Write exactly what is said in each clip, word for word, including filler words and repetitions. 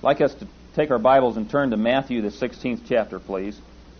I'd like us to take our Bibles and turn to Matthew, the sixteenth chapter, please.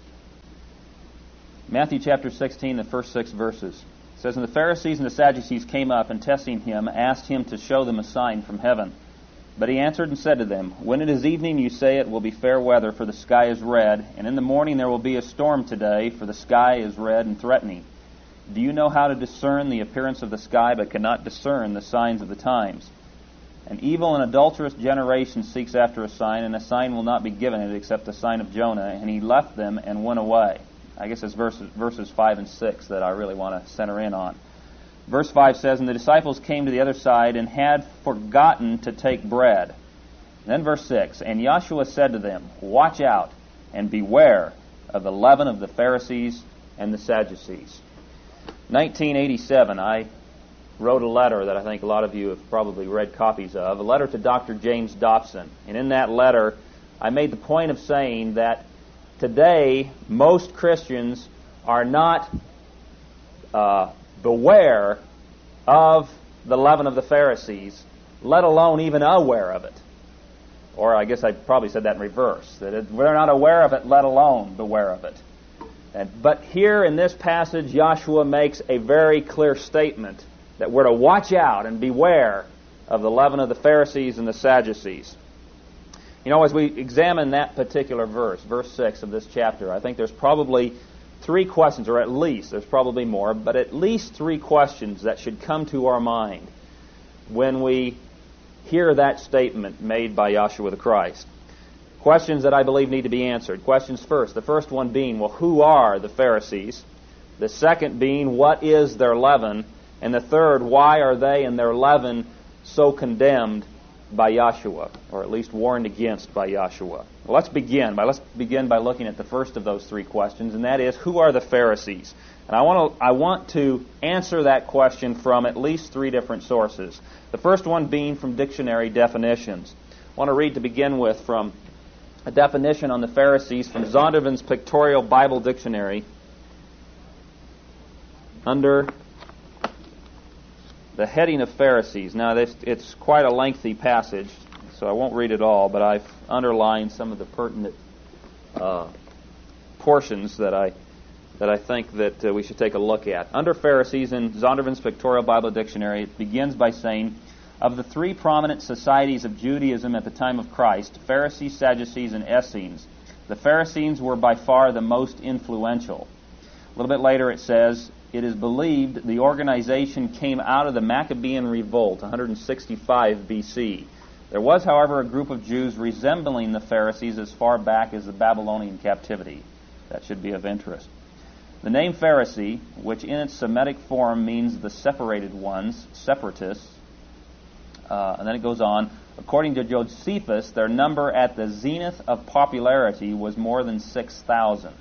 Matthew chapter sixteen, the first six verses. It says, "And the Pharisees and the Sadducees came up, and testing him, asked him to show them a sign from heaven. But he answered and said to them, When it is evening, you say it will be fair weather, for the sky is red, and in the morning there will be a storm today, for the sky is red and threatening. Do you know how to discern the appearance of the sky, but cannot discern the signs of the times? An evil and adulterous generation seeks after a sign, and a sign will not be given it except the sign of Jonah. And he left them and went away." I guess it's verses, verses five and six that I really want to center in on. Verse five says, "And the disciples came to the other side and had forgotten to take bread." Then verse six, "And Yahshua said to them, Watch out and beware of the leaven of the Pharisees and the Sadducees." nineteen eighty-seven, I wrote a letter that I think a lot of you have probably read copies of, a letter to Doctor James Dobson. And in that letter, I made the point of saying that today, most Christians are not uh, beware of the leaven of the Pharisees, let alone even aware of it. Or I guess I probably said that in reverse, that it, we're not aware of it, let alone beware of it. And, but here in this passage, Yahshua makes a very clear statement that we're to watch out and beware of the leaven of the Pharisees and the Sadducees. You know, as we examine that particular verse, verse six of this chapter, I think there's probably three questions, or at least, there's probably more, but at least three questions that should come to our mind when we hear that statement made by Yahshua the Christ. Questions that I believe need to be answered. Questions first. The first one being, well, who are the Pharisees? The second being, what is their leaven? And the third, why are they and their leaven so condemned by Yahshua, or at least warned against by Yahshua? Well, let's begin by let's begin by looking at the first of those three questions, and that is, who are the Pharisees? And I want to I want to answer that question from at least three different sources. The first one being from dictionary definitions. I want to read to begin with from a definition on the Pharisees from Zondervan's Pictorial Bible Dictionary under the heading of Pharisees. Now, this, it's quite a lengthy passage, so I won't read it all, but I've underlined some of the pertinent uh, portions that I that I think that uh, we should take a look at. Under Pharisees in Zondervan's Pictorial Bible Dictionary, it begins by saying, of the three prominent societies of Judaism at the time of Christ, Pharisees, Sadducees, and Essenes, the Pharisees were by far the most influential. A little bit later it says, it is believed the organization came out of the Maccabean Revolt, one sixty-five B C. There was, however, a group of Jews resembling the Pharisees as far back as the Babylonian captivity. That should be of interest. The name Pharisee, which in its Semitic form means the separated ones, separatists, uh, and then it goes on, according to Josephus, their number at the zenith of popularity was more than six thousand.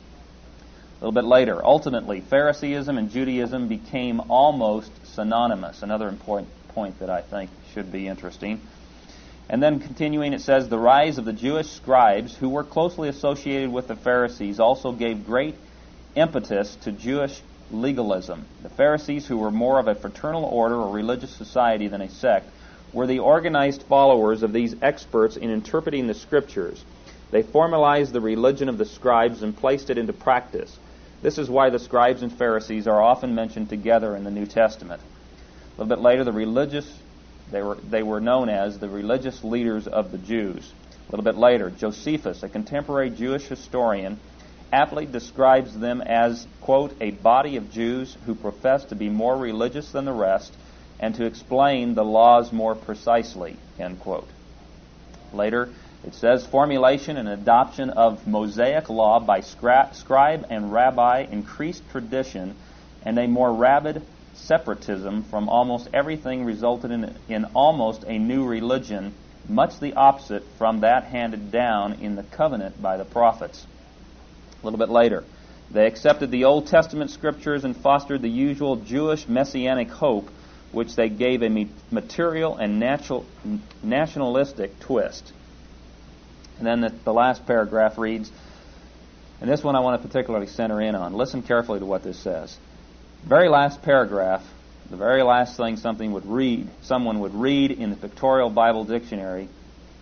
A little bit later, ultimately, Phariseeism and Judaism became almost synonymous. Another important point that I think should be interesting. And then continuing, it says, the rise of the Jewish scribes, who were closely associated with the Pharisees, also gave great impetus to Jewish legalism. The Pharisees, who were more of a fraternal order or religious society than a sect, were the organized followers of these experts in interpreting the Scriptures. They formalized the religion of the scribes and placed it into practice. This is why the scribes and Pharisees are often mentioned together in the New Testament. A little bit later, the religious, they were, they were known as the religious leaders of the Jews. A little bit later, Josephus, a contemporary Jewish historian, aptly describes them as, quote, a body of Jews who profess to be more religious than the rest and to explain the laws more precisely, end quote. Later, it says, formulation and adoption of Mosaic law by scra- scribe and rabbi increased tradition, and a more rabid separatism from almost everything resulted in, in almost a new religion, much the opposite from that handed down in the covenant by the prophets. A little bit later, they accepted the Old Testament scriptures and fostered the usual Jewish messianic hope, which they gave a material and natural, nationalistic twist. And then the, the last paragraph reads, and this one I want to particularly center in on. Listen carefully to what this says. The very last paragraph, the very last thing something would read, someone would read in the Pictorial Bible Dictionary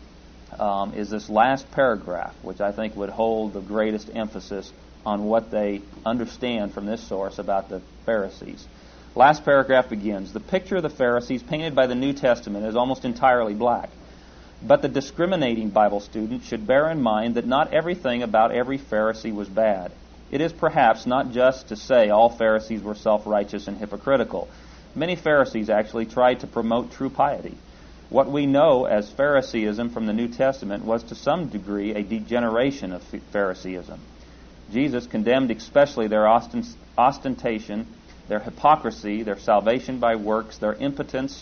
um, is this last paragraph, which I think would hold the greatest emphasis on what they understand from this source about the Pharisees. Last paragraph begins, "The picture of the Pharisees painted by the New Testament is almost entirely black. But the discriminating Bible student should bear in mind that not everything about every Pharisee was bad. It is perhaps not just to say all Pharisees were self-righteous and hypocritical. Many Pharisees actually tried to promote true piety. What we know as Phariseeism from the New Testament was to some degree a degeneration of Phariseeism. Jesus condemned especially their ostentation, their hypocrisy, their salvation by works, their impotence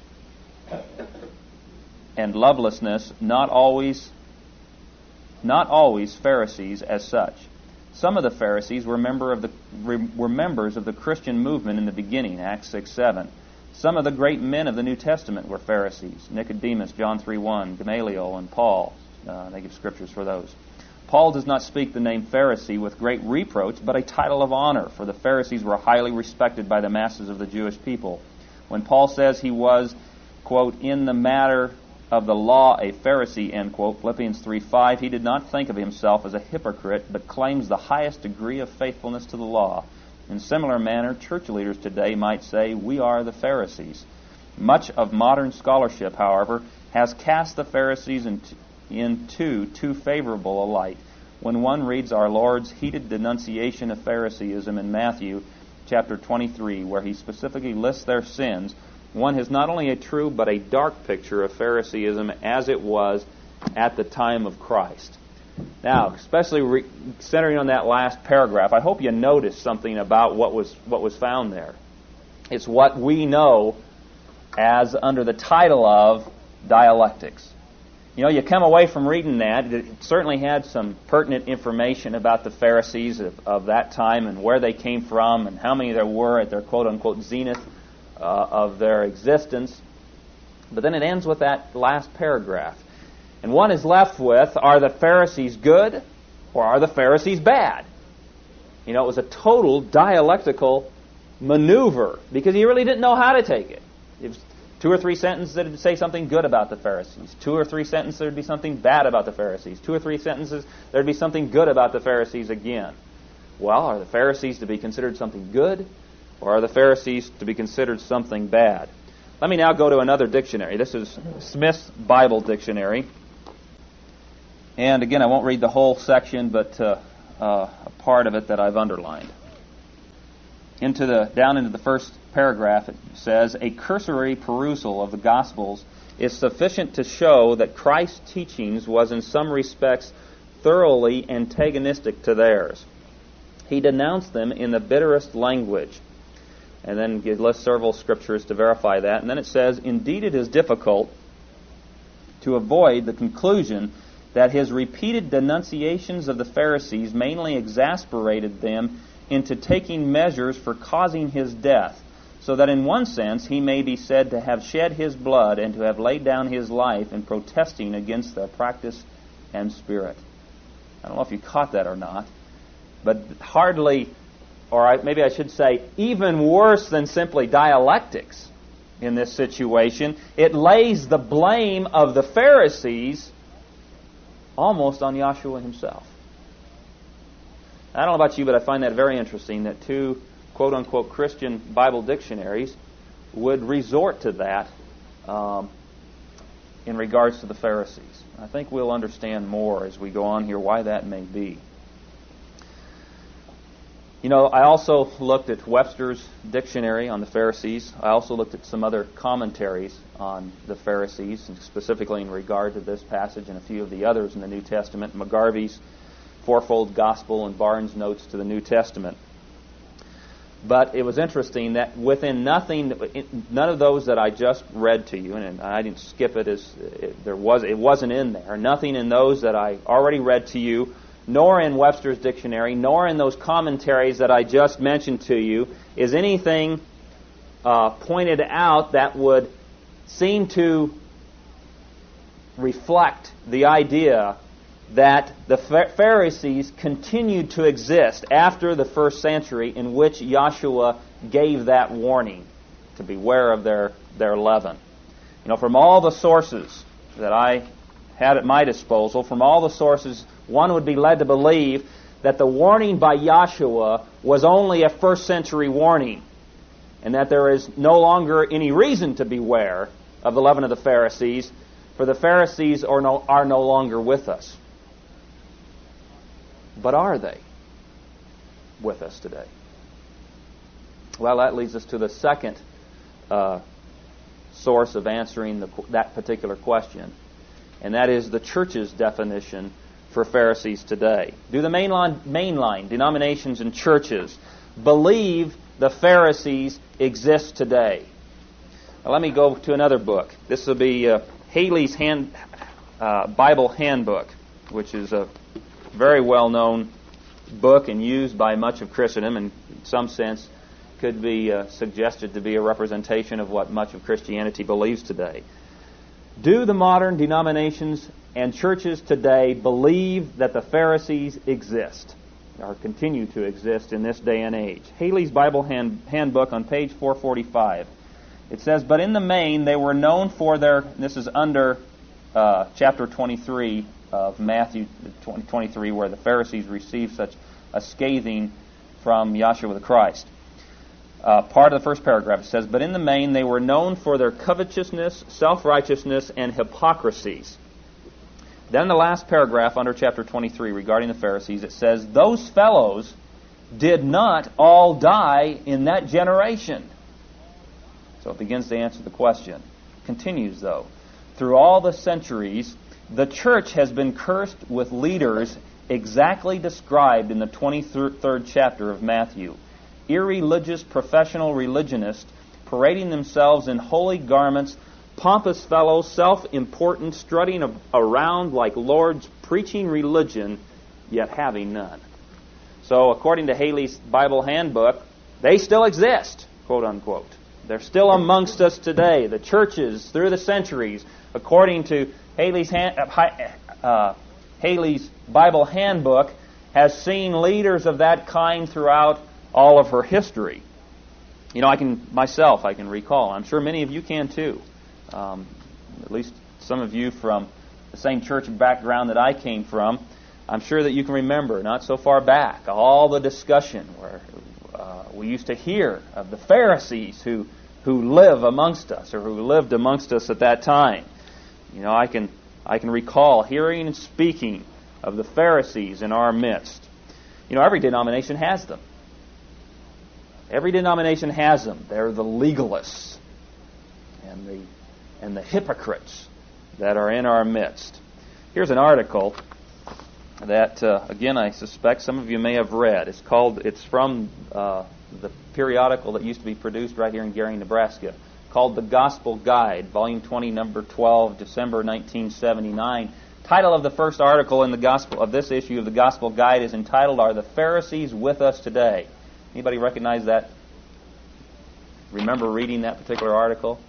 and lovelessness, not always not always Pharisees as such. Some of the Pharisees were member of the were members of the Christian movement in the beginning, Acts six seven. Some of the great men of the New Testament were Pharisees, Nicodemus, John three one, Gamaliel, and Paul. Uh, they give scriptures for those. Paul does not speak the name Pharisee with great reproach, but a title of honor, for the Pharisees were highly respected by the masses of the Jewish people. When Paul says he was, quote, in the matter of the law a Pharisee, end quote, Philippians three five, he did not think of himself as a hypocrite, but claims the highest degree of faithfulness to the law. In similar manner, church leaders today might say, we are the Pharisees. Much of modern scholarship, however, has cast the Pharisees into, into too favorable a light. When one reads our Lord's heated denunciation of Phariseeism in Matthew chapter twenty-three, where he specifically lists their sins, one has not only a true but a dark picture of Phariseeism as it was at the time of Christ. Now, especially re- centering on that last paragraph, I hope you noticed something about what was what was found there. It's what we know as under the title of dialectics. You know, you come away from reading that, it certainly had some pertinent information about the Pharisees of, of that time and where they came from and how many there were at their quote-unquote zenith uh, of their existence. But then it ends with that last paragraph. And one is left with, are the Pharisees good or are the Pharisees bad? You know, it was a total dialectical maneuver because he really didn't know how to take it. It was two or three sentences that would say something good about the Pharisees. Two or three sentences there would be something bad about the Pharisees. Two or three sentences there would be something good about the Pharisees again. Well, are the Pharisees to be considered something good or are the Pharisees to be considered something bad? Let me now go to another dictionary. This is Smith's Bible Dictionary. And again, I won't read the whole section, but uh, uh, a part of it that I've underlined. Into the down into the first paragraph, it says, a cursory perusal of the Gospels is sufficient to show that Christ's teachings was in some respects thoroughly antagonistic to theirs. He denounced them in the bitterest language. And then it lists several scriptures to verify that. And then it says, indeed it is difficult to avoid the conclusion that his repeated denunciations of the Pharisees mainly exasperated them into taking measures for causing his death, so that in one sense he may be said to have shed his blood and to have laid down his life in protesting against their practice and spirit. I don't know if you caught that or not, but hardly, or I, maybe I should say, even worse than simply dialectics in this situation, it lays the blame of the Pharisees almost on Yahshua himself. I don't know about you, but I find that very interesting that two quote-unquote Christian Bible dictionaries would resort to that um, in regards to the Pharisees. I think we'll understand more as we go on here why that may be. You know, I also looked at Webster's dictionary on the Pharisees. I also looked at some other commentaries on the Pharisees, and specifically in regard to this passage and a few of the others in the New Testament, McGarvey's Fourfold Gospel and Barnes' Notes to the New Testament. But it was interesting that within nothing, none of those that I just read to you, and I didn't skip it as it, there was, it wasn't in there. Nothing in those that I already read to you, nor in Webster's dictionary, nor in those commentaries that I just mentioned to you, is anything uh, pointed out that would seem to reflect the idea that the Pharisees continued to exist after the first century in which Yahshua gave that warning to beware of their, their leaven. You know, from all the sources that I had at my disposal, from all the sources, one would be led to believe that the warning by Yahshua was only a first century warning, and that there is no longer any reason to beware of the leaven of the Pharisees, for the Pharisees are no, are no longer with us. But are they with us today? Well, that leads us to the second uh, source of answering the, that particular question, and that is the church's definition for Pharisees today. Do the mainline, mainline denominations and churches believe the Pharisees exist today? Now, let me go to another book. This will be uh, Haley's hand, uh, Bible Handbook, which is a very well-known book and used by much of Christendom, and in some sense could be uh, suggested to be a representation of what much of Christianity believes today. Do the modern denominations and churches today believe that the Pharisees exist, or continue to exist in this day and age? Haley's Bible hand, Handbook on page four forty-five. It says, but in the main they were known for their, this is under uh, chapter twenty-three of Matthew twenty-three, where the Pharisees received such a scathing from Yahshua the Christ. Uh, part of the first paragraph, it says, but in the main they were known for their covetousness, self-righteousness, and hypocrisies. Then the last paragraph under chapter twenty-three regarding the Pharisees, it says, those fellows did not all die in that generation. So it begins to answer the question. Continues, though. Through all the centuries, the church has been cursed with leaders exactly described in the twenty-third chapter of Matthew. Irreligious professional religionists parading themselves in holy garments, pompous fellows, self-important, strutting around like lords, preaching religion, yet having none. So according to Haley's Bible Handbook, they still exist, quote unquote. They're still amongst us today. The churches through the centuries, according to Haley's, hand, uh, Haley's Bible Handbook, has seen leaders of that kind throughout all of her history. You know, I can, myself, I can recall, I'm sure many of you can too, um, at least some of you from the same church background that I came from, I'm sure that you can remember, not so far back, all the discussion where uh, we used to hear of the Pharisees who, who live amongst us, or who lived amongst us at that time. You know, I can, I can recall hearing and speaking of the Pharisees in our midst. You know, every denomination has them. Every denomination has them. They're the legalists and the and the hypocrites that are in our midst. Here's an article that, uh, again, I suspect some of you may have read. It's called. It's from uh, the periodical that used to be produced right here in Gary, Nebraska, called The Gospel Guide, Volume twenty, Number twelve, December nineteen seventy-nine. Title of the first article in the gospel of this issue of the Gospel Guide is entitled, "Are the Pharisees with us today?" Anybody recognize that? Remember reading that particular article?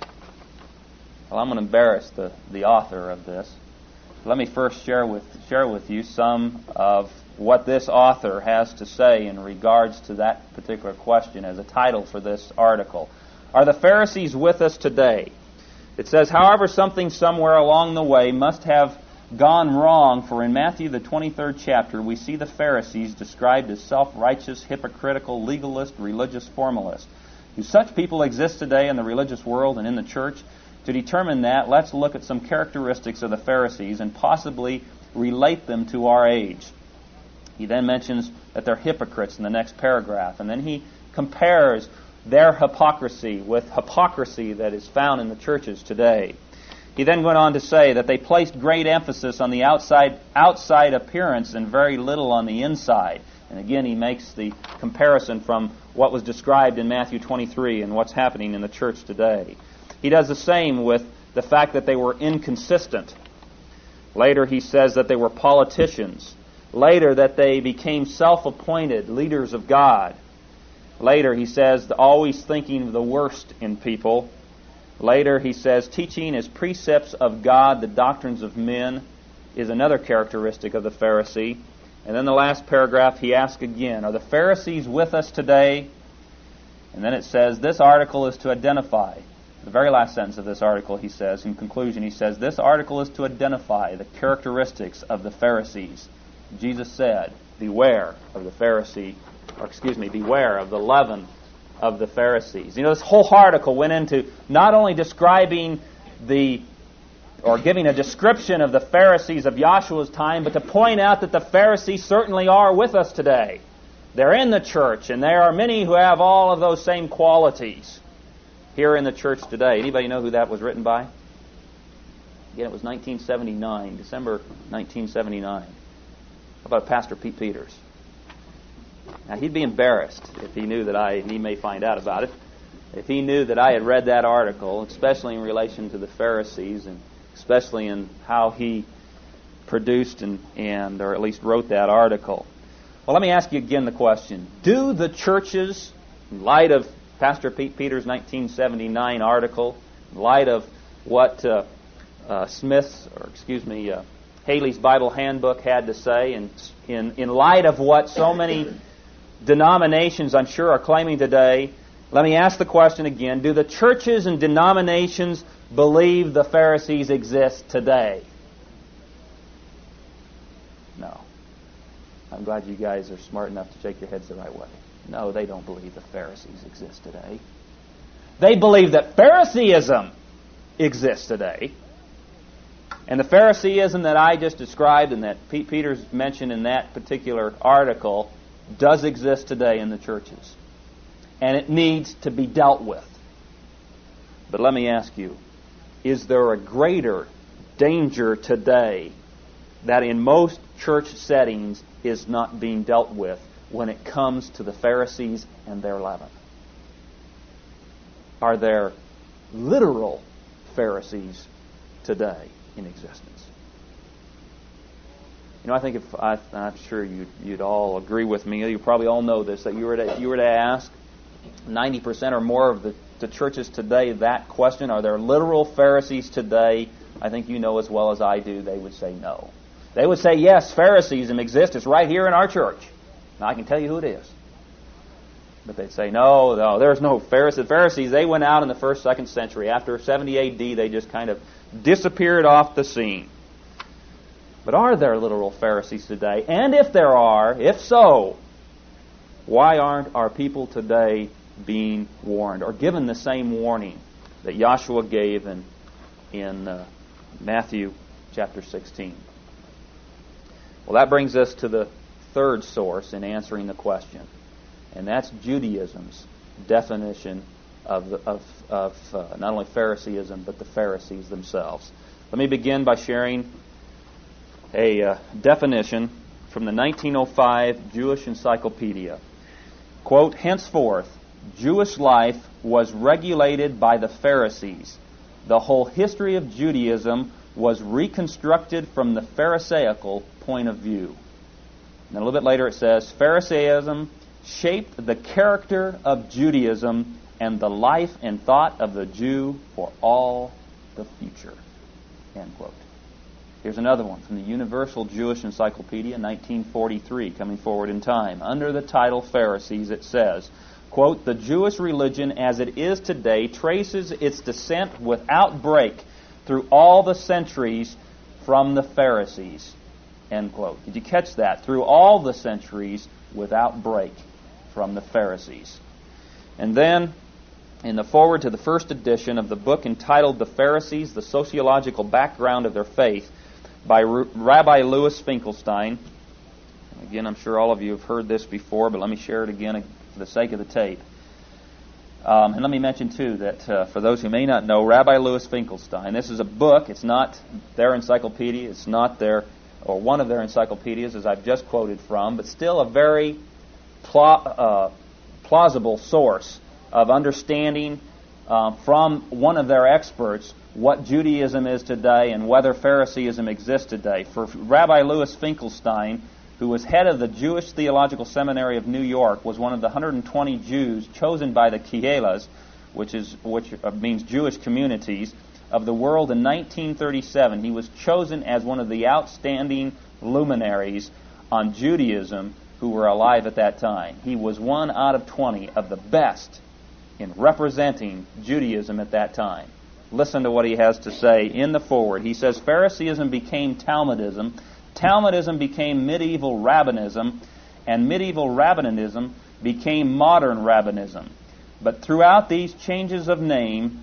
Well, I'm going to embarrass the, the author of this. Let me first share with share with you some of what this author has to say in regards to that particular question as a title for this article. Are the Pharisees with us today? It says, however, something somewhere along the way must have gone wrong, for in Matthew, the twenty-third chapter, we see the Pharisees described as self-righteous, hypocritical, legalist, religious formalists. Do such people exist today in the religious world and in the church? To determine that, let's look at some characteristics of the Pharisees and possibly relate them to our age. He then mentions that they're hypocrites in the next paragraph, and then he compares their hypocrisy with hypocrisy that is found in the churches today. He then went on to say that they placed great emphasis on the outside outside appearance and very little on the inside. And again, he makes the comparison from what was described in Matthew twenty-three and what's happening in the church today. He does the same with the fact that they were inconsistent. Later he says that they were politicians. Later that they became self-appointed leaders of God. Later he says always thinking of the worst in people. Later he says teaching as precepts of God the doctrines of men is another characteristic of the Pharisee. And then the last paragraph he asks again, are the Pharisees with us today? And then it says this article is to identify the very last sentence of this article, he says, in conclusion, he says, this article is to identify the characteristics of the Pharisees. Jesus said, beware of the Pharisee, or excuse me, beware of the leaven of the Pharisees. You know, this whole article went into not only describing the, or giving a description of the Pharisees of Yahshua's time, but to point out that the Pharisees certainly are with us today. They're in the church, and there are many who have all of those same qualities here in the church today. Anybody know who that was written by? Again, it was nineteen seventy-nine, December nineteen seventy-nine. How about Pastor Pete Peters? Now, he'd be embarrassed if he knew that I, and he may find out about it, if he knew that I had read that article, especially in relation to the Pharisees, and especially in how he produced and, and or at least wrote that article. Well, let me ask you again the question. Do the churches, in light of Pastor Pete Peters' nineteen seventy-nine article, in light of what uh, uh, Smith's, or excuse me, uh, Haley's Bible Handbook had to say, and in, in light of what so many denominations, I'm sure, are claiming today, let me ask the question again. Do the churches and denominations believe the Pharisees exist today? No. I'm glad you guys are smart enough to shake your heads the right way. No, they don't believe the Pharisees exist today. They believe that Phariseeism exists today. And the Phariseeism that I just described and that Pete Peters mentioned in that particular article does exist today in the churches. And it needs to be dealt with. But let me ask you, is there a greater danger today that in most church settings is not being dealt with when it comes to the Pharisees and their leaven? Are there literal Pharisees today in existence? You know, I think if I, I'm sure you'd, you'd all agree with me. You probably all know this. That you were to you were to ask ninety percent or more of the, the churches today that question: are there literal Pharisees today? I think you know as well as I do. They would say no. They would say yes, Phariseeism exists. It's right here in our church. Now I can tell you who it is. But they'd say no, no. There's no Pharisees. The Pharisees, they went out in the first, second century. After seventy A D, they just kind of disappeared off the scene. But are there literal Pharisees today? And if there are, if so, why aren't our people today being warned or given the same warning that Yahshua gave in, in uh, Matthew chapter sixteen? Well, that brings us to the third source in answering the question, and that's Judaism's definition of, the, of, of uh, not only Phariseeism, but the Pharisees themselves. Let me begin by sharing a uh, definition from the nineteen oh five Jewish Encyclopedia. Quote, henceforth, Jewish life was regulated by the Pharisees. The whole history of Judaism was reconstructed from the Pharisaical point of view. And then a little bit later it says, Pharisaism shaped the character of Judaism and the life and thought of the Jew for all the future. End quote. Here's another one from the Universal Jewish Encyclopedia, nineteen forty-three, coming forward in time. Under the title Pharisees, it says, quote, the Jewish religion as it is today traces its descent without break through all the centuries from the Pharisees. End quote. Did you catch that? Through all the centuries without break from the Pharisees. And then, in the foreword to the first edition of the book entitled The Pharisees, the Sociological Background of Their Faith, by R- Rabbi Louis Finkelstein. Again, I'm sure all of you have heard this before, but let me share it again for the sake of the tape. Um, and let me mention, too, that uh, for those who may not know, Rabbi Louis Finkelstein, this is a book. It's not their encyclopedia. It's not their, or one of their encyclopedias, as I've just quoted from, but still a very pla- uh, plausible source of understanding uh, from one of their experts what Judaism is today and whether Phariseeism exists today. For Rabbi Louis Finkelstein, who was head of the Jewish Theological Seminary of New York, was one of the one hundred twenty Jews chosen by the Kehelas, which is which means Jewish communities, of the world in nineteen thirty-seven. He was chosen as one of the outstanding luminaries on Judaism who were alive at that time. He was one out of twenty of the best in representing Judaism at that time. Listen to what he has to say in the foreword. He says, Phariseeism became Talmudism, Talmudism became medieval rabbinism, and medieval rabbinism became modern rabbinism. But throughout these changes of name,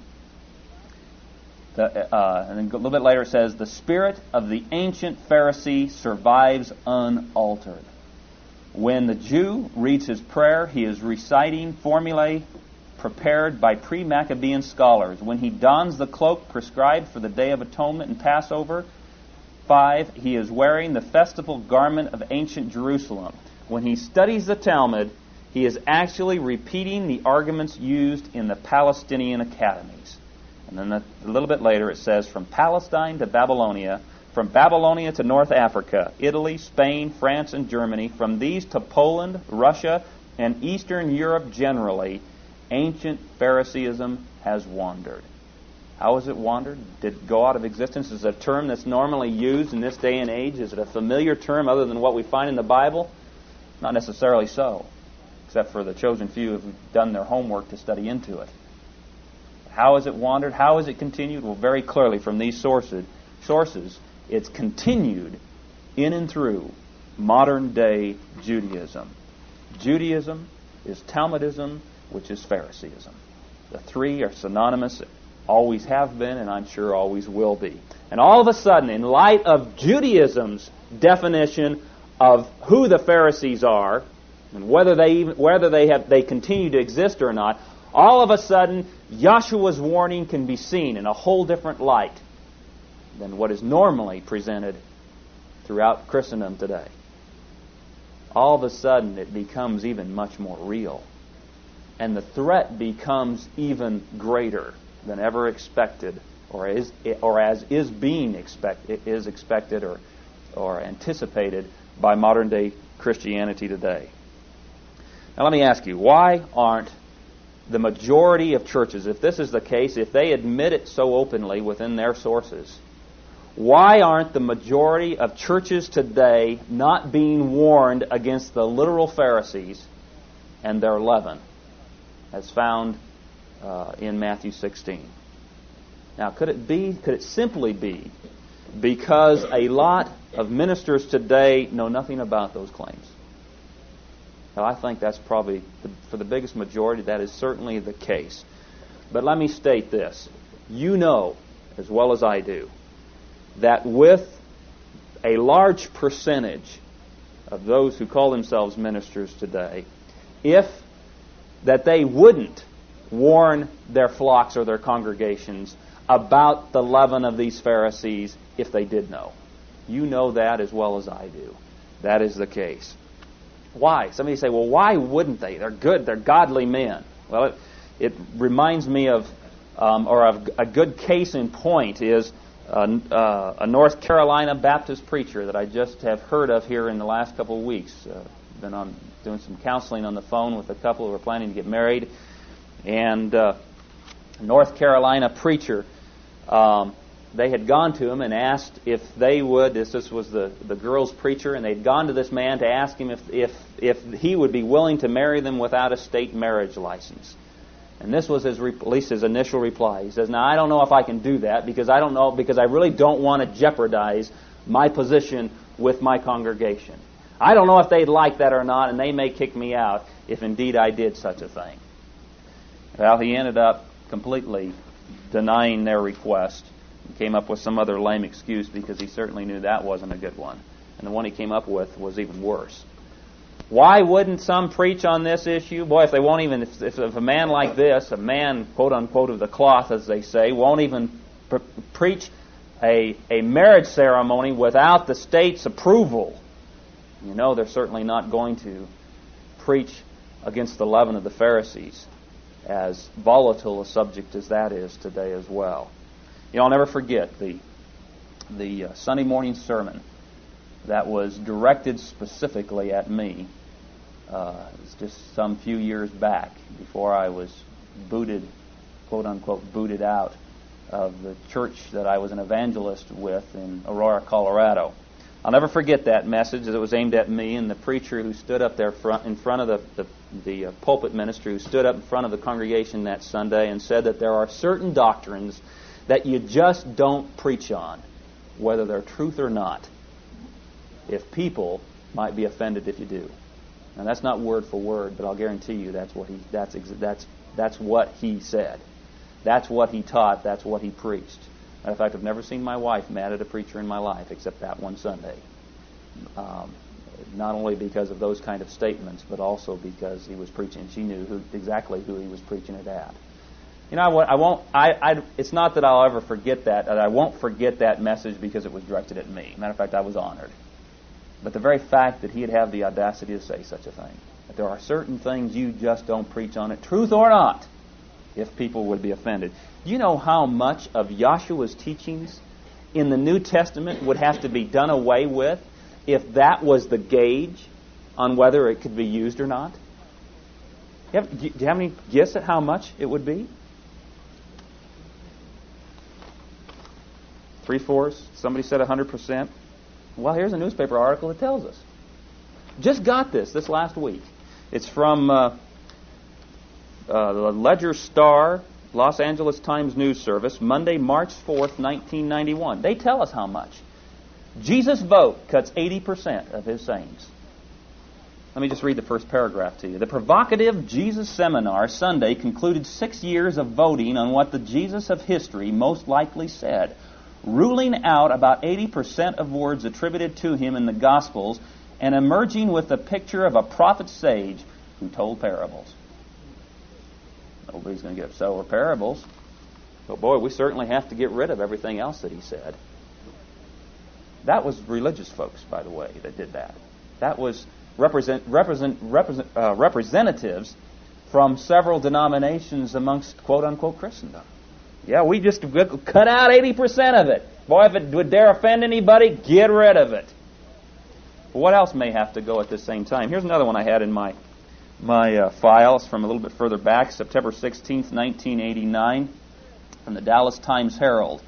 the, uh, and then a little bit later it says, the spirit of the ancient Pharisee survives unaltered. When the Jew reads his prayer, he is reciting formulae prepared by pre-Maccabean scholars. When he dons the cloak prescribed for the Day of Atonement and Passover, five, he is wearing the festival garment of ancient Jerusalem. When he studies the Talmud, he is actually repeating the arguments used in the Palestinian academies. And then a little bit later it says, from Palestine to Babylonia, from Babylonia to North Africa, Italy, Spain, France, and Germany, from these to Poland, Russia, and Eastern Europe generally, ancient Phariseeism has wandered. How has it wandered? Did it go out of existence? Is it a term that's normally used in this day and age? Is it a familiar term other than what we find in the Bible? Not necessarily so, except for the chosen few who have done their homework to study into it. How has it wandered? How has it continued? Well, very clearly from these sources, sources, it's continued in and through modern-day Judaism. Judaism is Talmudism, which is Phariseeism. The three are synonymous, always have been, and I'm sure always will be. And all of a sudden, in light of Judaism's definition of who the Pharisees are, and whether they even, whether they have they continue to exist or not, all of a sudden, Yahshua's warning can be seen in a whole different light than what is normally presented throughout Christendom today. All of a sudden, it becomes even much more real. And the threat becomes even greater than ever expected, or is, or as is being expect, is expected or, or anticipated by modern-day Christianity today. Now let me ask you, why aren't the majority of churches, if this is the case, if they admit it so openly within their sources, why aren't the majority of churches today not being warned against the literal Pharisees and their leaven, as found uh, in Matthew sixteen? Now, could it be, could it simply be because a lot of ministers today know nothing about those claims? Now, I think that's probably, the, for the biggest majority, that is certainly the case. But let me state this. You know, as well as I do, that with a large percentage of those who call themselves ministers today, if that they wouldn't warn their flocks or their congregations about the leaven of these Pharisees if they did know. You know that as well as I do. That is the case. Why? Somebody say, well, why wouldn't they? They're good. They're godly men. Well, it, it reminds me of, um, or of a good case in point is uh, uh, a North Carolina Baptist preacher that I just have heard of here in the last couple of weeks. Uh, been on doing some counseling on the phone with a couple who are planning to get married, and uh, a North Carolina preacher. Um, They had gone to him and asked if they would, this, this was the, the girl's preacher, and they'd gone to this man to ask him if, if, if he would be willing to marry them without a state marriage license. And this was his, at least his initial reply. He says, now I don't know if I can do that because I don't know, because I really don't want to jeopardize my position with my congregation. I don't know if they'd like that or not, and they may kick me out if indeed I did such a thing. Well, he ended up completely denying their request. Came up with some other lame excuse because he certainly knew that wasn't a good one. And the one he came up with was even worse. Why wouldn't some preach on this issue? Boy, if they won't even, if, if a man like this, a man, quote unquote, of the cloth, as they say, won't even pre- preach a, a marriage ceremony without the state's approval, you know they're certainly not going to preach against the leaven of the Pharisees, as volatile a subject as that is today as well. You know, I'll never forget the the uh, Sunday morning sermon that was directed specifically at me. Uh, it was just some few years back before I was booted, quote unquote, booted out of the church that I was an evangelist with in Aurora, Colorado. I'll never forget that message as it was aimed at me, and the preacher who stood up there front, in front of the, the, the uh, pulpit minister who stood up in front of the congregation that Sunday and said that there are certain doctrines that you just don't preach on, whether they're truth or not, if people might be offended if you do. Now that's not word for word, but I'll guarantee you that's what he that's ex- that's that's what he said. That's what he taught. That's what he preached. Matter of fact, I've never seen my wife mad at a preacher in my life except that one Sunday. Um, not only because of those kind of statements, but also because he was preaching. She knew who, exactly who he was preaching it at. You know, I won't. I, I. It's not that I'll ever forget that. That I won't forget that message because it was directed at me. Matter of fact, I was honored. But the very fact that he'd have the audacity to say such a thing, that there are certain things you just don't preach on it, truth or not, if people would be offended. Do you know how much of Yahshua's teachings in the New Testament would have to be done away with if that was the gauge on whether it could be used or not? Do you have, do you have any guess at how much it would be? Three-fourths? Somebody said one hundred percent. Well, here's a newspaper article that tells us. Just got this this last week. It's from uh, uh, the Ledger Star, Los Angeles Times News Service, Monday, March fourth, nineteen ninety-one. They tell us how much. Jesus' vote cuts eighty percent of his sayings. Let me just read the first paragraph to you. The provocative Jesus Seminar Sunday concluded six years of voting on what the Jesus of history most likely said, ruling out about eighty percent of words attributed to him in the Gospels and emerging with the picture of a prophet sage who told parables. Nobody's going to get upset over parables. But boy, we certainly have to get rid of everything else that he said. That was religious folks, by the way, that did that. That was represent, represent, represent, uh, representatives from several denominations amongst quote-unquote Christendom. Yeah, we just cut out eighty percent of it. Boy, if it would dare offend anybody, get rid of it. What else may have to go at the same time? Here's another one I had in my my uh, files from a little bit further back, September sixteenth, nineteen eighty-nine, from the Dallas Times Herald.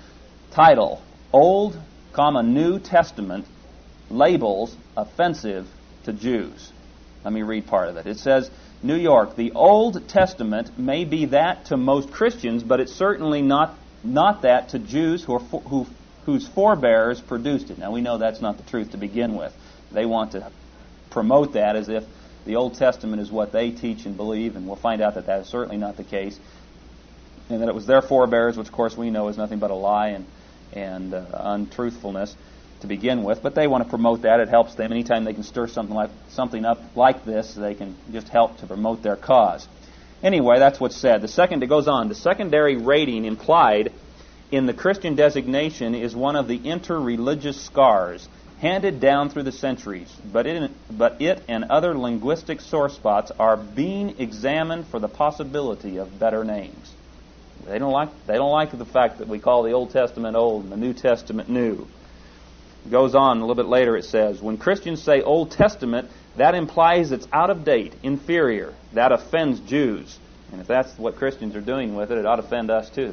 Title, Old, comma, New Testament labels offensive to Jews. Let me read part of it. It says, New York, the Old Testament may be that to most Christians, but it's certainly not not that to Jews who are for, who whose forebears produced it. Now, we know that's not the truth to begin with. They want to promote that as if the Old Testament is what they teach and believe, and we'll find out that that is certainly not the case, and that it was their forebears, which, of course, we know is nothing but a lie and, and uh, untruthfulness to begin with. But they want to promote that. It helps them. Anytime they can stir something like something up like this, they can just help to promote their cause. Anyway, that's what's said. The second, it goes on, the secondary rating implied in the Christian designation is one of the interreligious scars handed down through the centuries, but it, but it and other linguistic sore spots are being examined for the possibility of better names. They don't like they don't like the fact that we call the Old Testament old and the New Testament new. It goes on a little bit later, it says, when Christians say Old Testament, that implies it's out of date, inferior. That offends Jews. And if that's what Christians are doing with it, it ought to offend us too.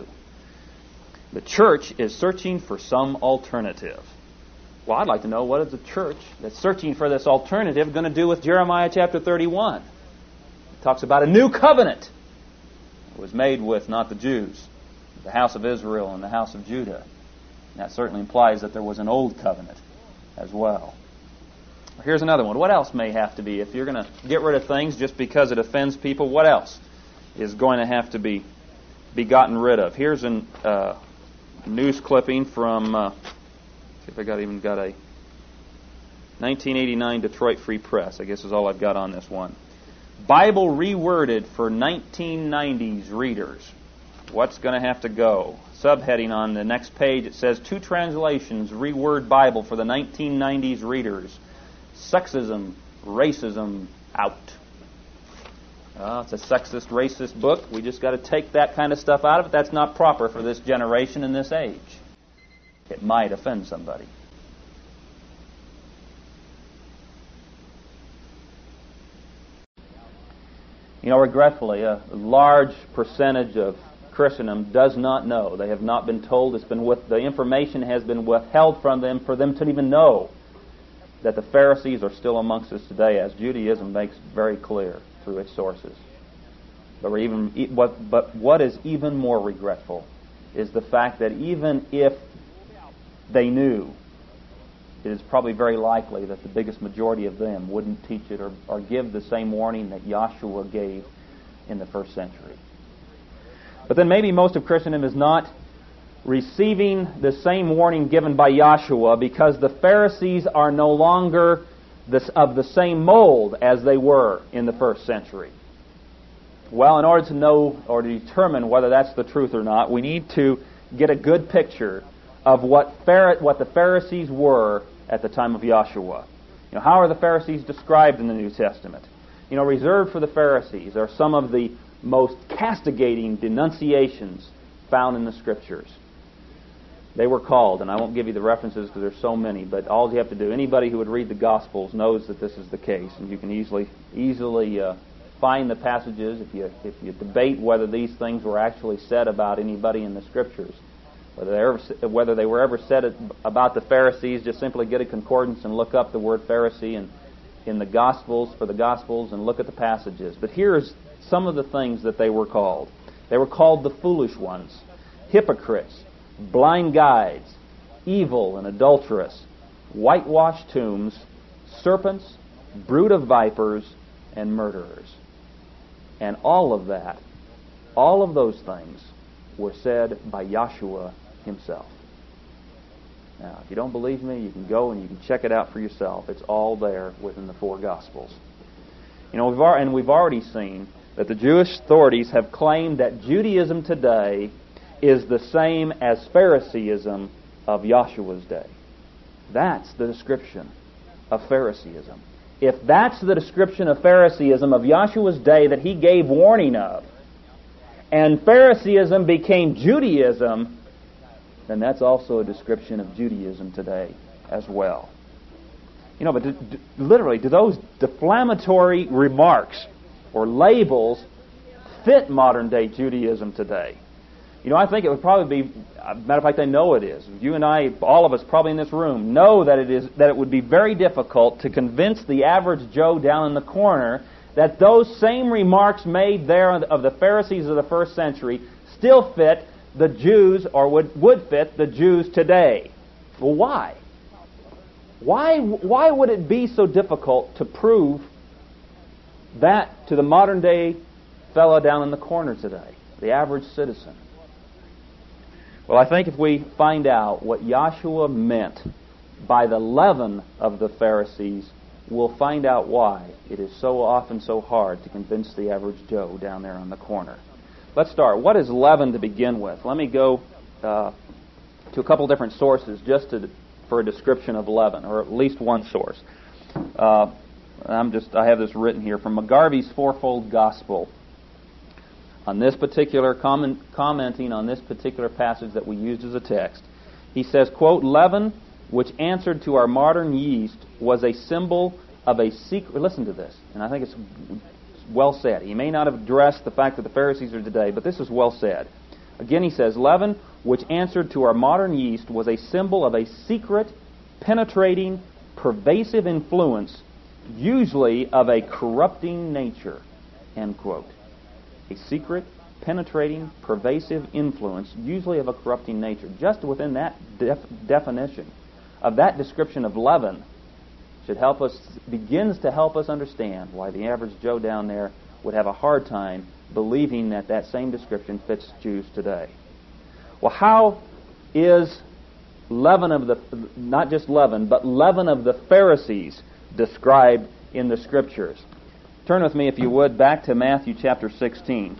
The church is searching for some alternative. Well, I'd like to know, what is the church that's searching for this alternative going to do with Jeremiah chapter thirty-one? It talks about a new covenant. It was made with not the Jews, the house of Israel and the house of Judah. And that certainly implies that there was an old covenant as well. Here's another one. What else may have to be? If you're going to get rid of things just because it offends people, what else is going to have to be be gotten rid of? Here's a uh, news clipping from... Uh, see if I got even got a nineteen eighty-nine Detroit Free Press. I guess is all I've got on this one. Bible reworded for nineteen nineties readers. What's going to have to go? Subheading on the next page, it says, two translations reword Bible for the nineteen nineties readers. Sexism, racism, out. Uh, it's a sexist, racist book. We just got to take that kind of stuff out of it. That's not proper for this generation and this age. It might offend somebody. You know, regretfully, a large percentage of Christendom does not know. They have not been told. It's been with, the information has been withheld from them for them to even know that the Pharisees are still amongst us today, as Judaism makes very clear through its sources. But, we're even, what, but what is even more regretful is the fact that even if they knew, it is probably very likely that the biggest majority of them wouldn't teach it or, or give the same warning that Yahshua gave in the first century. But then maybe most of Christendom is not receiving the same warning given by Yahshua because the Pharisees are no longer this, of the same mold as they were in the first century. Well, in order to know or to determine whether that's the truth or not, we need to get a good picture of what Phar- what the Pharisees were at the time of Yahshua. You know, how are the Pharisees described in the New Testament? You know, reserved for the Pharisees are some of the most castigating denunciations found in the Scriptures. They were called, and I won't give you the references because there's so many, but all you have to do, anybody who would read the Gospels knows that this is the case, and you can easily easily uh, find the passages if you if you debate whether these things were actually said about anybody in the Scriptures. Whether they, ever, whether they were ever said about the Pharisees, just simply get a concordance and look up the word Pharisee and in the Gospels for the Gospels and look at the passages. But here's some of the things that they were called. They were called the foolish ones, hypocrites, blind guides, evil and adulterous, whitewashed tombs, serpents, brood of vipers, and murderers. And all of that, all of those things were said by Yahshua himself. Now, if you don't believe me, you can go and you can check it out for yourself. It's all there within the four Gospels. You know, we've al- and we've already seen that the Jewish authorities have claimed that Judaism today is the same as Phariseeism of Yahshua's day. That's the description of Phariseeism. If that's the description of Phariseeism of Yahshua's day that he gave warning of, and Phariseeism became Judaism, then that's also a description of Judaism today as well. You know, but do, do, literally, do those deflammatory remarks or labels fit modern-day Judaism today? You know, I think it would probably be, matter of fact, I know it is. You and I, all of us probably in this room, know that it is that it would be very difficult to convince the average Joe down in the corner that those same remarks made there of the Pharisees of the first century still fit the Jews, or would, would fit the Jews today. Well, why? Why, why would it be so difficult to prove that to the modern-day fellow down in the corner today, the average citizen? Well, I think if we find out what Yahshua meant by the leaven of the Pharisees, we'll find out why it is so often so hard to convince the average Joe down there on the corner. Let's start. What is leaven to begin with? Let me go uh, to a couple different sources just to, for a description of leaven, or at least one source. Uh, I'm just I have this written here from McGarvey's Fourfold Gospel. On this particular comment, commenting on this particular passage that we used as a text, he says, quote, "Leaven, which answered to our modern yeast, was a symbol of a secret." Listen to this, and I think it's well said. He may not have addressed the fact that the Pharisees are today, but this is well said. Again, he says, "Leaven, which answered to our modern yeast, was a symbol of a secret, penetrating, pervasive influence, usually of a corrupting nature." End quote. A secret, penetrating, pervasive influence, usually of a corrupting nature. Just within that def- definition of that description of leaven should help us, begins to help us understand why the average Joe down there would have a hard time believing that that same description fits Jews today. Well, how is leaven of the, not just leaven, but leaven of the Pharisees described in the Scriptures? Turn with me, if you would, back to Matthew chapter sixteen.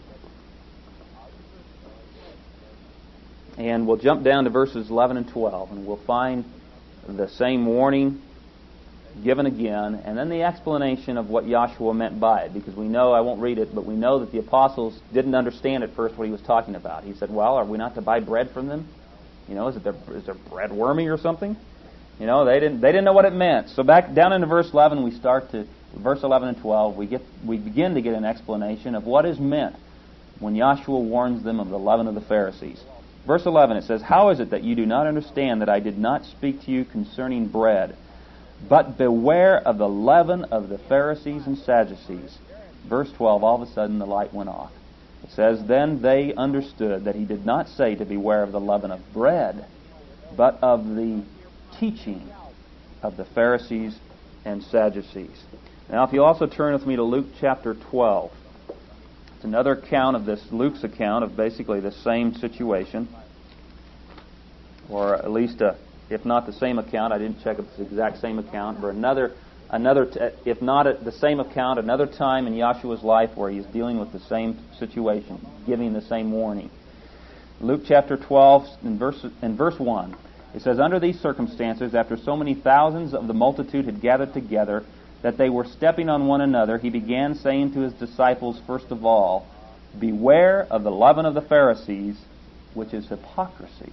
And we'll jump down to verses eleven and twelve, and we'll find the same warning given again, and then the explanation of what Yahshua meant by it, because we know, I won't read it, but we know that the apostles didn't understand at first what he was talking about. He said, well, are we not to buy bread from them? You know, is, it their, is there bread wormy or something? You know, they didn't they didn't know what it meant. So back down into verse eleven, we start to verse eleven and twelve. We get we begin to get an explanation of what is meant when Yahshua warns them of the leaven of the Pharisees. Verse eleven, it says, "How is it that you do not understand that I did not speak to you concerning bread? But beware of the leaven of the Pharisees and Sadducees." Verse twelve, all of a sudden the light went off. It says, "Then they understood that he did not say to beware of the leaven of bread, but of the teaching of the Pharisees and Sadducees." Now, if you also turn with me to Luke chapter twelve. It's another account of this, Luke's account of basically the same situation, or at least, a, if not the same account, I didn't check if it's the exact same account, but another, another, t- if not a, the same account, another time in Yahshua's life where he's dealing with the same situation, giving the same warning. Luke chapter twelve, in verse, in verse one, it says, "Under these circumstances, after so many thousands of the multitude had gathered together, that they were stepping on one another, he began saying to his disciples, first of all, beware of the leaven of the Pharisees, which is hypocrisy."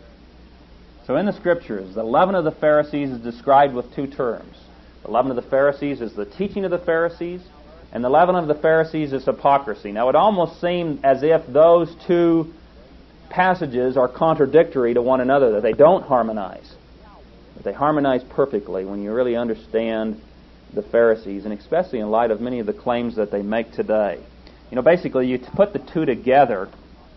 So in the Scriptures, the leaven of the Pharisees is described with two terms. The leaven of the Pharisees is the teaching of the Pharisees, and the leaven of the Pharisees is hypocrisy. Now, it almost seemed as if those two passages are contradictory to one another, that they don't harmonize. That they harmonize perfectly when you really understand the Pharisees, and especially in light of many of the claims that they make today. You know, basically, you put the two together,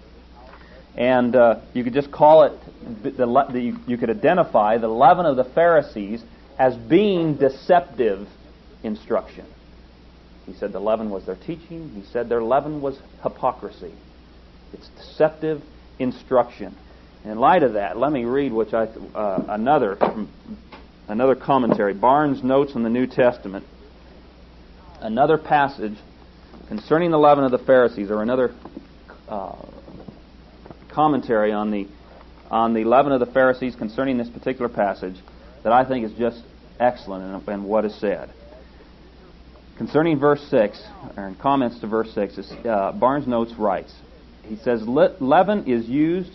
and uh, you could just call it, the, the, you could identify the leaven of the Pharisees as being deceptive instruction. He said the leaven was their teaching. He said their leaven was hypocrisy. It's deceptive instruction. In light of that, let me read which I uh, another another commentary. Barnes notes on the New Testament another passage concerning the leaven of the Pharisees, or another uh, commentary on the on the leaven of the Pharisees concerning this particular passage that I think is just excellent in, in what is said. Concerning verse six, or in comments to verse six, uh, Barnes notes writes, he says, "Leaven is used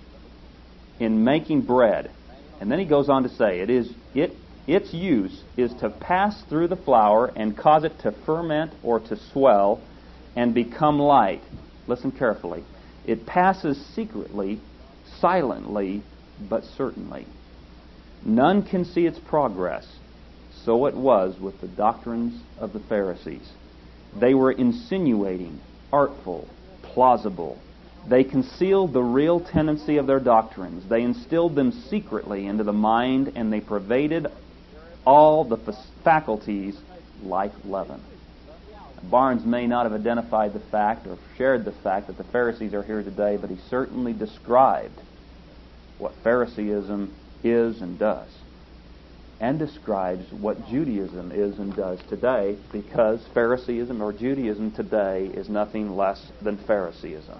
in making bread," and then he goes on to say, "It is it its use is to pass through the flour and cause it to ferment or to swell and become light." Listen carefully. "It passes secretly, silently, but certainly. None can see its progress. So it was with the doctrines of the Pharisees. They were insinuating, artful, plausible. They concealed the real tendency of their doctrines. They instilled them secretly into the mind, and they pervaded all the faculties like leaven." Barnes may not have identified the fact or shared the fact that the Pharisees are here today, but he certainly described what Phariseeism is and does, and describes what Judaism is and does today, because Phariseeism or Judaism today is nothing less than Phariseeism.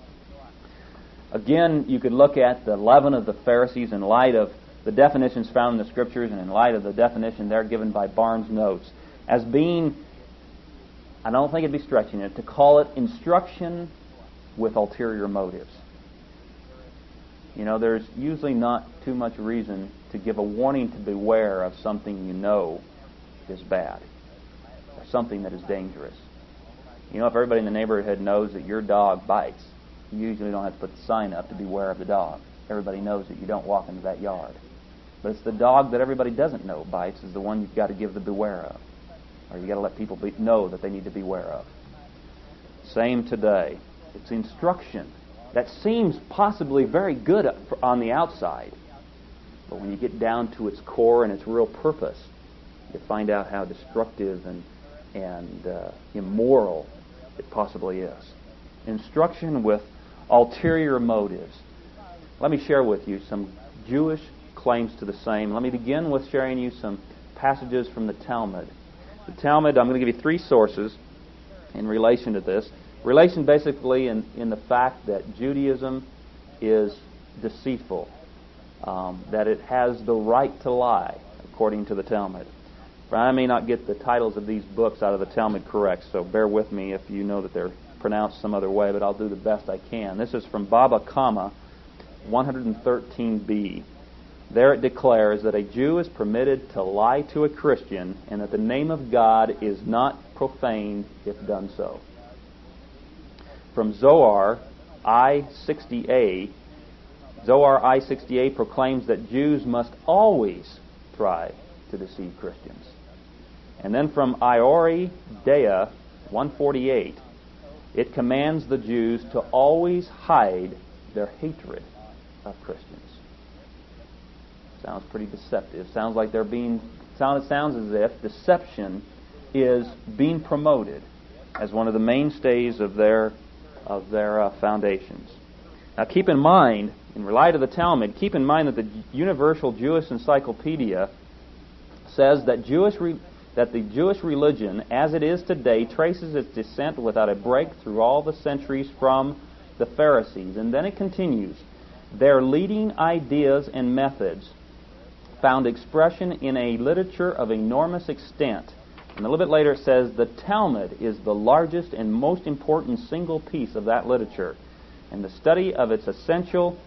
Again, you could look at the leaven of the Pharisees in light of the definitions found in the Scriptures and in light of the definition there given by Barnes' notes as being, I don't think it'd be stretching it to call it instruction with ulterior motives. You know, there's usually not too much reason to give a warning to beware of something you know is bad, or something that is dangerous. You know, if everybody in the neighborhood knows that your dog bites, you usually don't have to put the sign up to beware of the dog. Everybody knows that you don't walk into that yard. But it's the dog that everybody doesn't know bites is the one you've got to give the beware of. Or you've got to let people be, know that they need to beware of. Same today. It's instruction that seems possibly very good on the outside. But when you get down to its core and its real purpose, you find out how destructive and, and uh, immoral it possibly is. Instruction with ulterior motives. Let me share with you some Jewish claims to the same. Let me begin with sharing you some passages from the Talmud. The Talmud, I'm going to give you three sources in relation to this. Relation basically in, in the fact that Judaism is deceitful, um, that it has the right to lie, according to the Talmud. I may not get the titles of these books out of the Talmud correct, so bear with me if you know that they're pronounced some other way, but I'll do the best I can. This is from Baba Kama, one thirteen b. There it declares that a Jew is permitted to lie to a Christian and that the name of God is not profaned if done so. from Zohar I sixty a, Zohar I sixty a proclaims that Jews must always try to deceive Christians. And then from Iori Dea one forty-eight, it commands the Jews to always hide their hatred of Christians. Sounds pretty deceptive. Sounds like they're being. Sound, it sounds as if deception is being promoted as one of the mainstays of their of their uh, foundations. Now, keep in mind, in light of the Talmud, keep in mind that the Universal Jewish Encyclopedia says that Jewish re- that the Jewish religion, as it is today, traces its descent without a break through all the centuries from the Pharisees. And then it continues, their leading ideas and methods found expression in a literature of enormous extent. And a little bit later it says, the Talmud is the largest and most important single piece of that literature. And the study of its essential,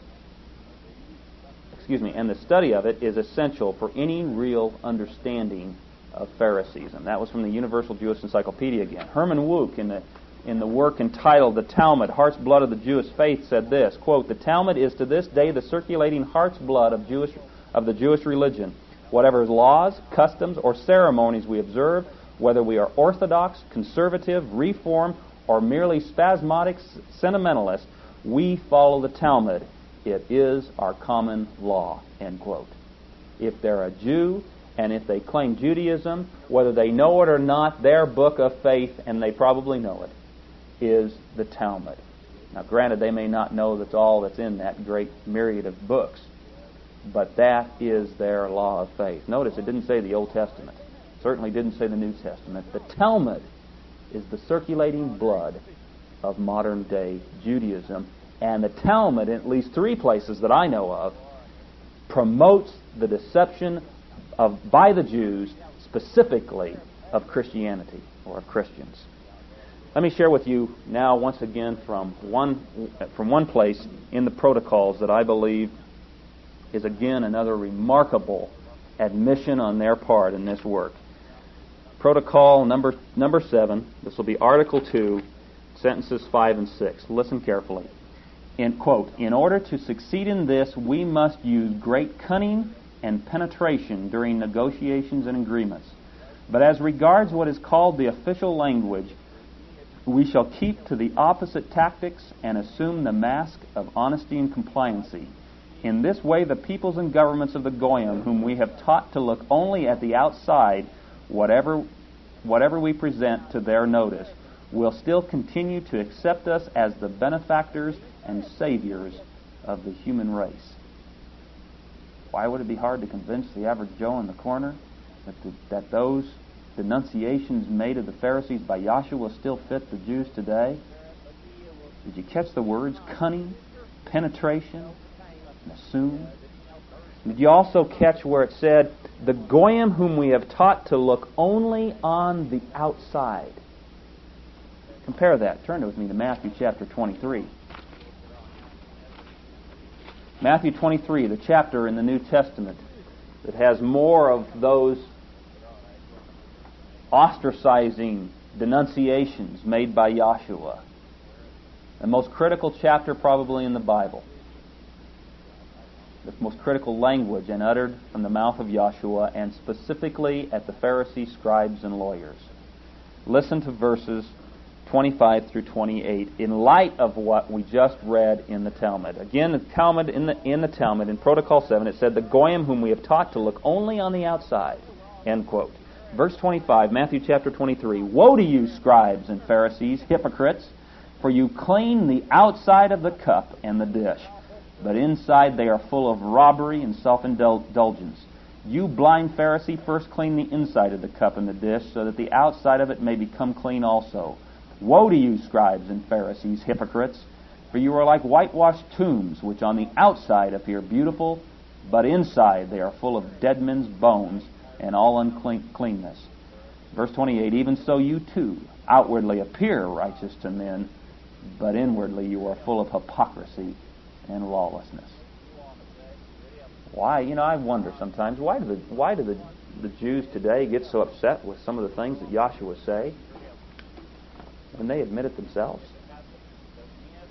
excuse me, and the study of it is essential for any real understanding of Phariseeism. That was from the Universal Jewish Encyclopedia again. Herman Wouk, in the in the work entitled The Talmud, Heart's Blood of the Jewish Faith, said this, quote, the Talmud is to this day the circulating heart's blood of Jewish of the Jewish religion. Whatever laws, customs, or ceremonies we observe, whether we are Orthodox, conservative, Reform, or merely spasmodic sentimentalists, we follow the Talmud. It is our common law, end quote. If they're a Jew, and if they claim Judaism, whether they know it or not, their book of faith, and they probably know it, is the Talmud. Now, granted, they may not know that's all that's in that great myriad of books, but that is their law of faith. Notice it didn't say the Old Testament. It certainly didn't say the New Testament. The Talmud is the circulating blood of modern-day Judaism, and the Talmud, in at least three places that I know of, promotes the deception of by the Jews, specifically of Christianity or of Christians. Let me share with you now, once again, from one from one place in the protocols that I believe is again another remarkable admission on their part in this work. Protocol number number seven. This will be Article two, sentences five and six. Listen carefully. In quote, in order to succeed in this, we must use great cunning and penetration during negotiations and agreements. But as regards what is called the official language, we shall keep to the opposite tactics and assume the mask of honesty and compliancy. In this way, the peoples and governments of the Goyim, whom we have taught to look only at the outside, whatever whatever we present to their notice, will still continue to accept us as the benefactors and saviors of the human race. Why would it be hard to convince the average Joe in the corner that, the, that those denunciations made of the Pharisees by Yahshua still fit the Jews today? Did you catch the words cunning, penetration, and assume? Did you also catch where it said, the Goyim whom we have taught to look only on the outside? Compare that. Turn with me to Matthew chapter twenty-three. Matthew twenty-three, the chapter in the New Testament that has more of those ostracizing denunciations made by Yahshua. The most critical chapter probably in the Bible. The most critical language and uttered from the mouth of Yahshua, and specifically at the Pharisees, scribes, and lawyers. Listen to verses twenty-five through twenty-eight in light of what we just read in the Talmud. Again, the Talmud in the in the Talmud in Protocol seven, it said, the Goyim whom we have taught to look only on the outside. End quote. Verse twenty-five, Matthew chapter twenty-three. Woe to you, scribes and Pharisees, hypocrites, for you clean the outside of the cup and the dish, but inside they are full of robbery and self-indulgence. You blind Pharisee, first clean the inside of the cup and the dish, so that the outside of it may become clean also. Woe to you, scribes and Pharisees, hypocrites, for you are like whitewashed tombs, which on the outside appear beautiful, but inside they are full of dead men's bones and all uncleanness. Verse twenty-eight, even so you too outwardly appear righteous to men, but inwardly you are full of hypocrisy and lawlessness. Why? You know, I wonder sometimes, why do the why do the, the Jews today get so upset with some of the things that Yahshua say when they admit it themselves?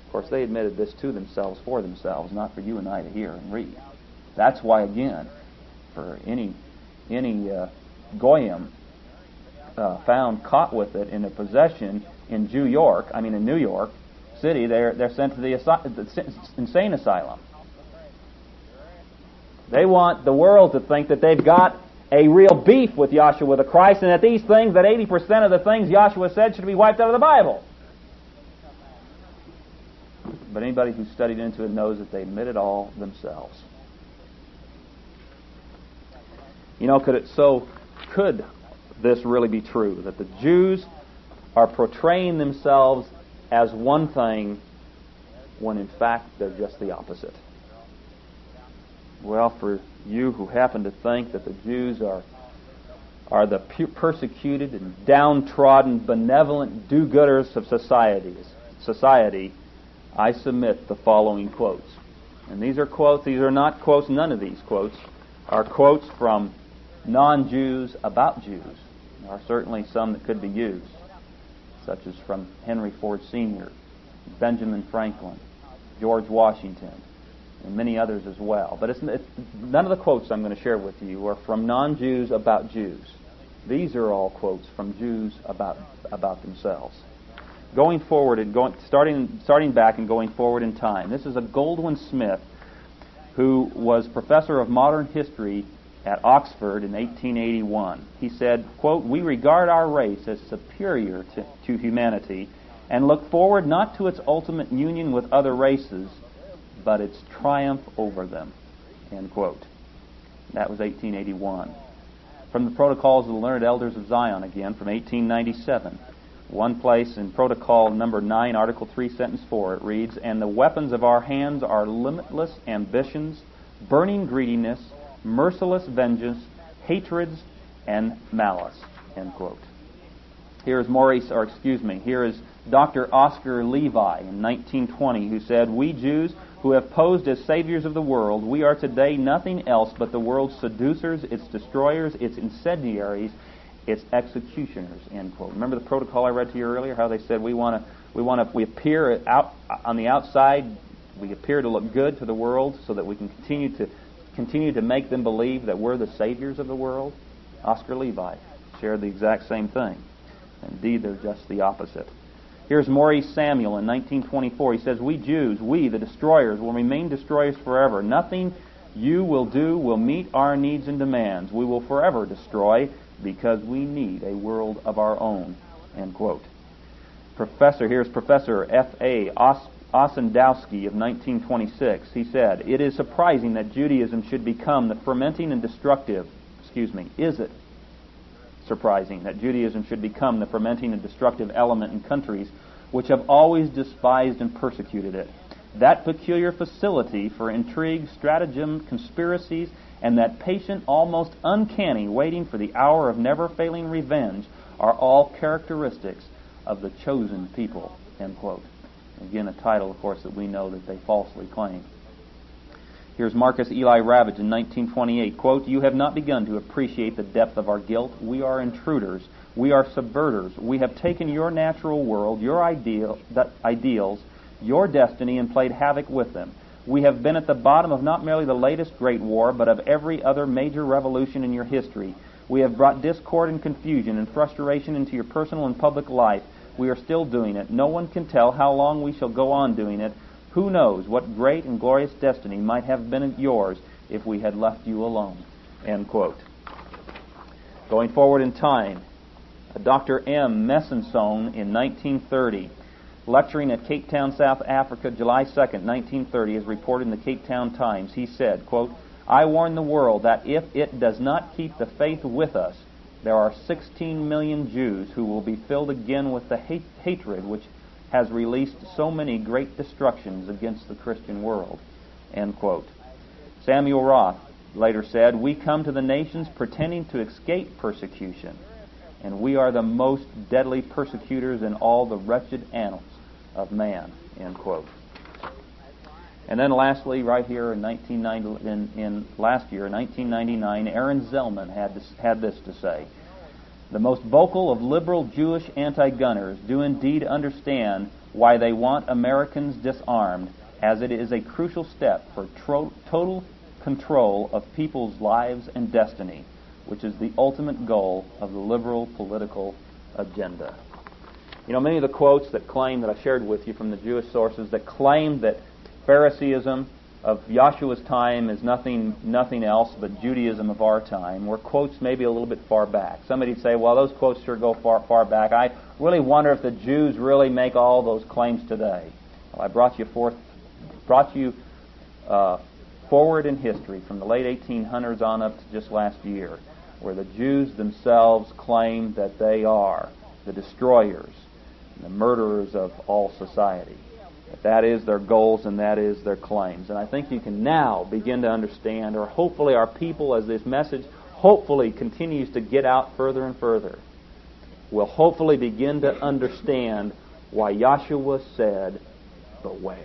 Of course, they admitted this to themselves for themselves, not for you and I to hear and read. That's why, again, for any any uh, goyim uh, found caught with it in a possession in New York, I mean in New York City, they're they're sent to the, asi- the insane asylum. They want the world to think that they've got a real beef with Yahshua the Christ, and that these things, that eighty percent of the things Yahshua said should be wiped out of the Bible. But anybody who's studied into it knows that they admit it all themselves. You know, could it so could this really be true, that the Jews are portraying themselves as one thing when in fact they're just the opposite? Well, for you who happen to think that the Jews are are the persecuted and downtrodden, benevolent do-gooders of societies, society, I submit the following quotes. And these are quotes, these are not quotes, none of these quotes are quotes from non-Jews about Jews. There are certainly some that could be used, such as from Henry Ford Senior, Benjamin Franklin, George Washington, and many others as well. But it's, it's, none of the quotes I'm going to share with you are from non-Jews about Jews. These are all quotes from Jews about about themselves. Going forward and going, starting starting back and going forward in time. This is a Goldwin Smith, who was professor of modern history at Oxford in eighteen eighty-one. He said, quote, "We regard our race as superior to, to humanity and look forward not to its ultimate union with other races, but its triumph over them." End quote. That was eighteen eighty-one. From the Protocols of the Learned Elders of Zion again, from eighteen ninety-seven. One place in Protocol number nine, Article three, Sentence four, it reads, "And the weapons of our hands are limitless ambitions, burning greediness, merciless vengeance, hatreds, and malice." End quote. Here is Maurice, or excuse me, here is Doctor Oscar Levi in nineteen twenty, who said, "We Jews who have posed as saviors of the world, we are today nothing else but the world's seducers, its destroyers, its incendiaries, its executioners." End quote. Remember the protocol I read to you earlier? How they said we want to, we want to, we appear out on the outside, we appear to look good to the world, so that we can continue to continue to make them believe that we're the saviors of the world. Oscar Levi shared the exact same thing. Indeed, they're just the opposite. Here's Maurice Samuel in nineteen twenty-four. He says, "We Jews, we the destroyers, will remain destroyers forever. Nothing you will do will meet our needs and demands. We will forever destroy because we need a world of our own." End quote. Professor, here's Professor F A Os- Ossendowski of nineteen twenty-six. He said, "It is surprising that Judaism should become the fermenting and destructive, excuse me, is it surprising that Judaism should become the fermenting and destructive element in countries which have always despised and persecuted it? That peculiar facility for intrigue, stratagem, conspiracies, and that patient, almost uncanny waiting for the hour of never-failing revenge are all characteristics of the chosen people." End quote. Again, a title, of course, that we know that they falsely claim. Here's Marcus Eli Ravage in nineteen twenty-eight, quote, "You have not begun to appreciate the depth of our guilt. We are intruders. We are subverters. We have taken your natural world, your ideal, the ideals, your destiny, and played havoc with them. We have been at the bottom of not merely the latest great war, but of every other major revolution in your history. We have brought discord and confusion and frustration into your personal and public life. We are still doing it. No one can tell how long we shall go on doing it. Who knows what great and glorious destiny might have been yours if we had left you alone." End quote. Going forward in time, Doctor M. Messensohn in nineteen thirty, lecturing at Cape Town, South Africa, July second, nineteen thirty, as reported in the Cape Town Times, he said, quote, "I warn the world that if it does not keep the faith with us, there are sixteen million Jews who will be filled again with the hate, hatred which has released so many great destructions against the Christian world." End quote. Samuel Roth later said, "We come to the nations pretending to escape persecution, and we are the most deadly persecutors in all the wretched annals of man." End quote. And then lastly, right here in nineteen ninety, in, in last year, nineteen ninety-nine, Aaron Zellman had this, had this to say: "The most vocal of liberal Jewish anti-gunners do indeed understand why they want Americans disarmed, as it is a crucial step for tro- total control of people's lives and destiny, which is the ultimate goal of the liberal political agenda. You know, many of the quotes that claim, that I shared with you from the Jewish sources, that claim that Phariseeism of Yahshua's time is nothing nothing else but Judaism of our time, were quotes maybe a little bit far back. Somebody would say, well, those quotes sure go far, far back. I really wonder if the Jews really make all those claims today. Well, I brought you forth, brought you uh, forward in history from the late eighteen hundreds on up to just last year, where the Jews themselves claim that they are the destroyers, the murderers of all society. That, that is their goals and that is their claims. And I think you can now begin to understand, or hopefully our people, as this message hopefully continues to get out further and further, will hopefully begin to understand why Yahshua said, beware.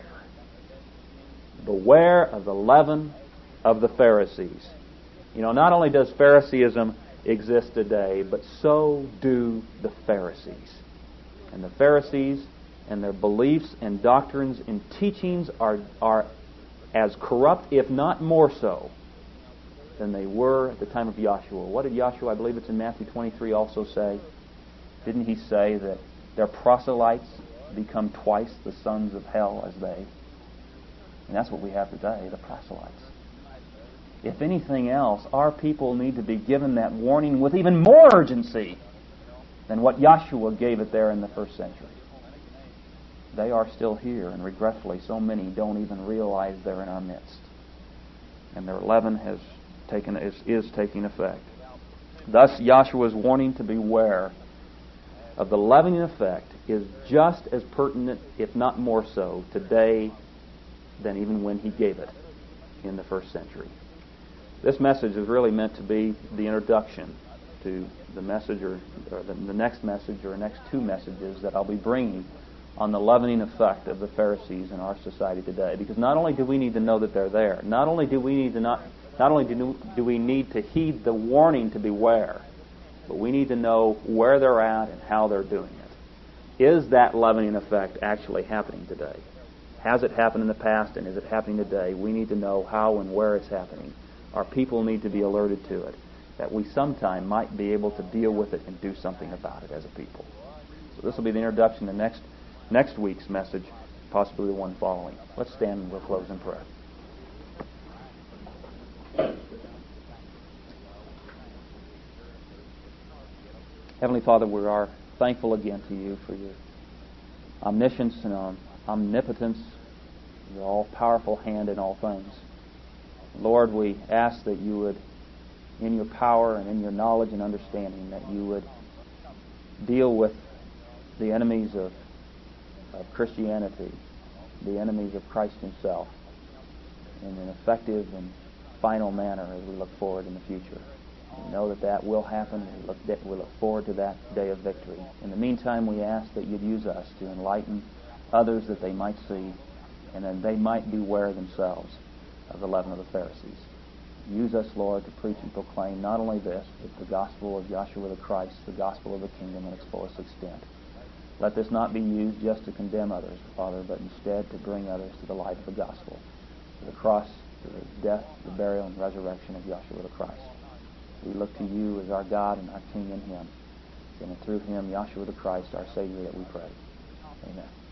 Beware of the leaven of the Pharisees. You know, not only does Phariseeism exist today, but so do the Pharisees. And the Pharisees and their beliefs and doctrines and teachings are, are as corrupt, if not more so, than they were at the time of Yahshua. What did Yahshua, I believe it's in Matthew twenty-three, also say? Didn't he say that their proselytes become twice the sons of hell as they? And that's what we have today, the proselytes. If anything else, our people need to be given that warning with even more urgency than what Yahshua gave it there in the first century. They are still here, and regretfully, so many don't even realize they're in our midst. And their leaven has taken is, is taking effect. Thus, Yahshua's warning to beware of the leavening effect is just as pertinent, if not more so, today than even when he gave it in the first century. This message is really meant to be the introduction to the message, or, or the, the next message, or next two messages that I'll be bringing on the leavening effect of the Pharisees in our society today. Because not only do we need to know that they're there, not only do we need to not, not only do, do we need to heed the warning to beware, but we need to know where they're at and how they're doing it. Is that leavening effect actually happening today? Has it happened in the past, and is it happening today? We need to know how and where it's happening. Our people need to be alerted to it, that we sometime might be able to deal with it and do something about it as a people. So this will be the introduction to next next week's message, possibly the one following. Let's stand and we'll close in prayer. Heavenly Father, we are thankful again to you for your omniscience and um, omnipotence, your all-powerful hand in all things. Lord, we ask that you would, in your power and in your knowledge and understanding, that you would deal with the enemies of, of Christianity, the enemies of Christ himself, in an effective and final manner as we look forward in the future. We know that that will happen. We look, de- we look forward to that day of victory. In the meantime, we ask that you'd use us to enlighten others that they might see, and then they might beware themselves of the leaven of the Pharisees. Use us, Lord, to preach and proclaim not only this, but the gospel of Yahshua the Christ, the gospel of the kingdom in its fullest extent. Let this not be used just to condemn others, Father, but instead to bring others to the light of the gospel, to the cross, to the death, the burial, and resurrection of Yahshua the Christ. We look to you as our God and our King in him. And through him, Yahshua the Christ, our Savior, that we pray. Amen.